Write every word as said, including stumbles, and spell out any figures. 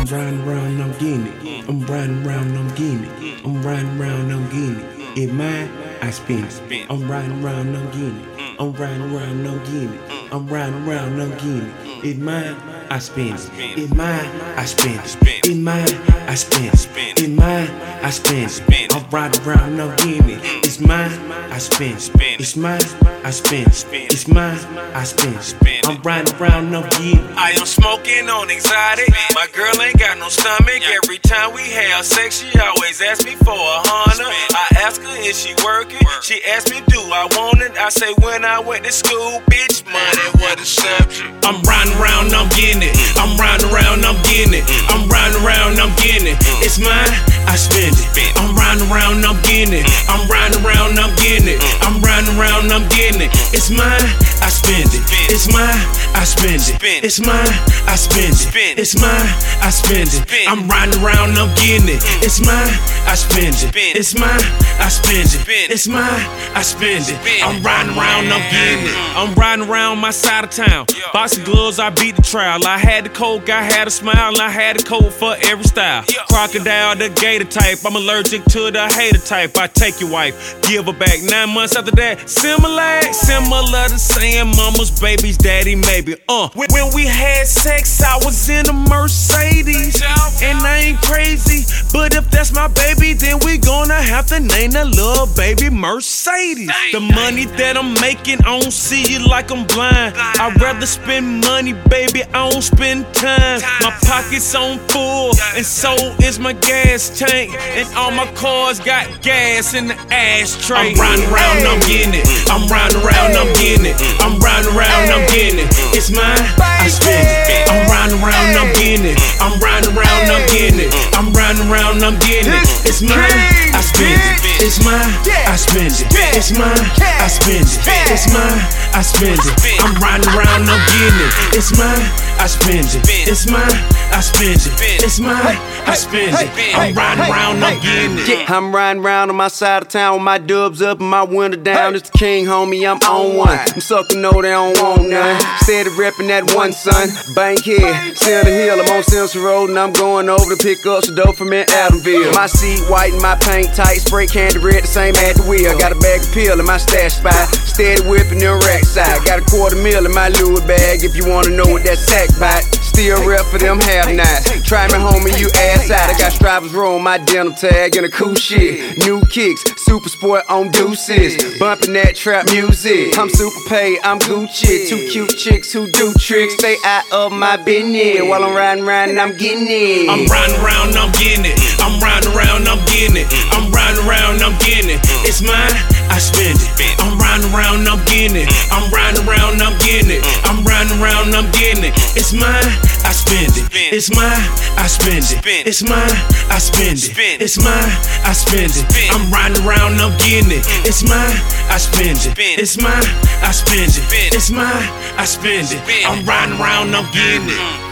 riding around, I'm getting it. I'm riding around, I'm getting it. I'm riding around, I'm getting it. It mine, I spend it. I'm riding around, I'm getting it. I'm riding around, I'm getting it. I'm riding around, I'm getting it. It mine, I spend it. It mine, I spend it. It mine, I spend it. It mine, I spend it. I'm riding around, I'm getting it. It's mine, I spend it. It's mine, I spend it. It's mine, I spend it. I'm riding around, I'm getting it. I am smoking on exotic. My girl ain't got no stomach. Every time we have sex, she always asks me for a hundred. I ask her, is she working? She asks me, do I want it? I say, when I went to school, bitch, money was the subject. I'm riding around, I'm getting it. I'm riding around, I'm getting it. I'm riding around, I'm getting it. It's mine, I spend it. I'm riding around, I'm getting it. I'm riding around, I'm getting it. I'm riding around, I'm getting it. It's mine, I spend it. It's mine, I spend it. It's mine, I spend it. It's mine, I spend it. I'm riding around, I'm getting it. It's mine, I spend it. It's mine, I spend it. It's mine, I spend it. I'm riding around, I'm getting it. I'm riding around my side of town. Boxing gloves, I beat the trial. I had the coke, I had a smile, and I had the coat for every style. Crocodile, the gator type. I'm allergic to the hater type. I take your wife, give her back. Nine months after that, similar, similar to saying mama's baby's daddy, maybe. Uh, when we had sex, I was in a Mercedes, and I ain't crazy, but if that's my baby, then we gonna have to name that little baby Mercedes. The money that I'm making, I don't see it like I'm blind. I'd rather spend money, baby, I don't spend time. My pockets on full, and so is my gas tank, and all my cars got gas in the ashtray. I'm riding around, I'm getting it. I'm riding around, I'm getting it. I'm riding around, I'm getting it. It's mine, I spend it. I'm riding around, I'm getting it. I'm riding around, I'm getting it. I'm riding around, I'm getting it. It's mine, I spend it. It's mine, I spend it. It's mine, I spend it. It's mine, I spend it. I'm riding around, I'm getting it. It's mine, I spend it. It's mine, I spend it. It's mine, I spend it. I'm riding around, I'm getting it. I'm riding around on my side of town with my dubs up and my window down. It's the king, homie, I'm on one. I'm sucking, know they don't want none. Steady reppin' that one, son. Bankhead, Center Hill, I'm on Simpson Road and I'm going over to pick up some dope from in Adamville. My seat white and my paint tight, spray candy red, the same at the wheel. Got a bag of pill in my stash spot, steady whipping them rack side. Got a quarter mil in my Louis bag if you wanna know what that sack bite. Still rep for them half nights. Try me, homie, you ass out. I got stripers roll my denim tag and a cool shit. New kicks, super sport on deuces. Bumping that trap music. I'm super paid, I'm Gucci. Two cute chicks who do tricks. Stay out of my business while I'm riding around and I'm getting it. I'm riding around, I'm getting it. I'm riding around, I'm getting it. I'm riding around, I'm getting it. It's mine, I spend it. I'm riding around, I'm getting it. I'm riding around, I'm getting it. I'm riding around, I'm getting it. It's mine, I spend it. It's mine, I spend it. It's mine, I spend it. It's mine, I spend it. I'm riding around, I'm getting it. It's mine, I spend it. It's mine, I spend it. It's mine, I spend it. I'm riding around, I'm getting it.